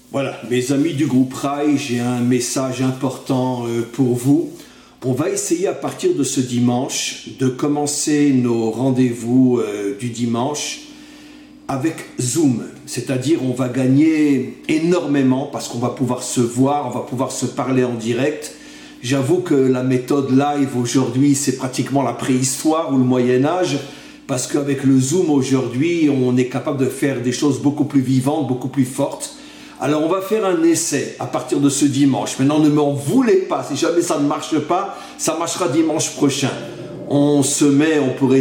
Voilà, mes amis du groupe Rai, j'ai un message important pour vous. On va essayer à partir de ce dimanche de commencer nos rendez-vous du dimanche avec Zoom. C'est-à-dire on va gagner énormément parce qu'on va pouvoir se voir, on va pouvoir se parler en direct. J'avoue que la méthode live aujourd'hui, c'est pratiquement la préhistoire ou le Moyen-Âge, parce qu'avec le Zoom aujourd'hui, on est capable de faire des choses beaucoup plus vivantes, beaucoup plus fortes. Alors on va faire un essai à partir de ce dimanche. Maintenant, ne m'en voulez pas, si jamais ça ne marche pas, ça marchera dimanche prochain. On se met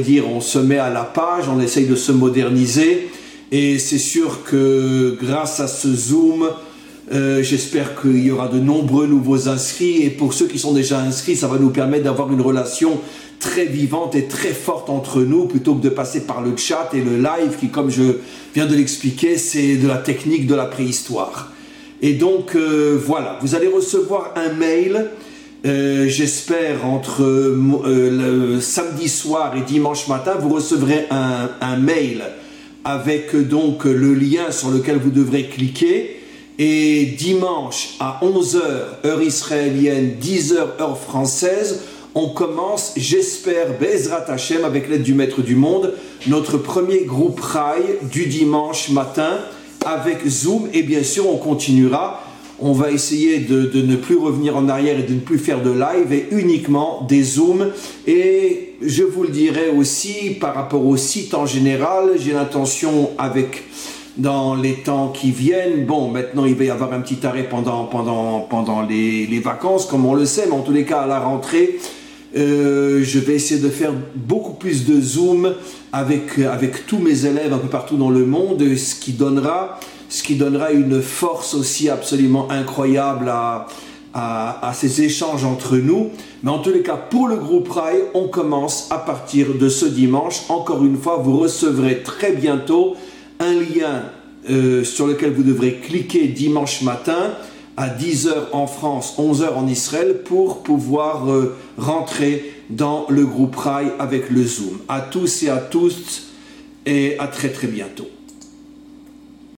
à la page, on essaye de se moderniser. Et c'est sûr que grâce à ce Zoom, j'espère qu'il y aura de nombreux nouveaux inscrits. Et pour ceux qui sont déjà inscrits, ça va nous permettre d'avoir une relation très vivante et très forte entre nous, plutôt que de passer par le chat et le live qui, comme je viens de l'expliquer, c'est de la technique de la préhistoire. Et donc voilà, vous allez recevoir un mail, j'espère entre le samedi soir et dimanche matin, vous recevrez un mail avec donc le lien sur lequel vous devrez cliquer. Et dimanche à 11h, heure israélienne, 10h, heure française, on commence, j'espère, Bezrat Hashem, avec l'aide du Maître du Monde, notre premier groupe Rai du dimanche matin avec Zoom. Et bien sûr, on continuera. On va essayer de ne plus revenir en arrière et de ne plus faire de live et uniquement des Zooms. Et je vous le dirai aussi par rapport au site en général, j'ai l'intention dans les temps qui viennent, bon, maintenant il va y avoir un petit arrêt pendant les vacances, comme on le sait, mais en tous les cas à la rentrée, je vais essayer de faire beaucoup plus de Zoom avec tous mes élèves un peu partout dans le monde, ce qui donnera une force aussi absolument incroyable à ces échanges entre nous. Mais en tous les cas, pour le groupe Rai, on commence à partir de ce dimanche. Encore une fois, vous recevrez très bientôt un lien sur lequel vous devrez cliquer dimanche matin à 10h en France, 11h en Israël pour pouvoir rentrer dans le groupe Rai avec le Zoom. À tous et à toutes et à très très bientôt.